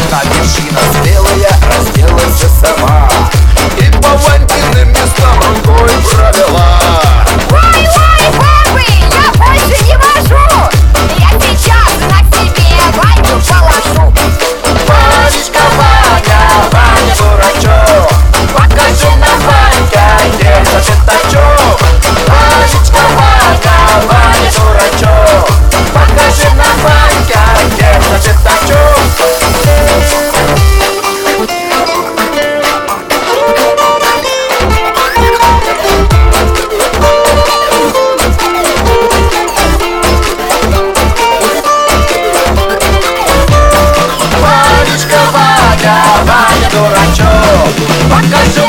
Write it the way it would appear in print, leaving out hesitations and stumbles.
Она вершина смелая, разделась сама и по Ванькиным местам рукой провела. Ой, бабы, я больше не вожу. Я сейчас на себе Ваньку положу. Ванечка, Ваня, Ваня дурачок, покажи на Ванька, где за пятачок. Ванечка, Ваня, Ваня дурачок, покажи на Ванька, где за пятачок. Ванечка, Ваня, Ваня дурачок, покажи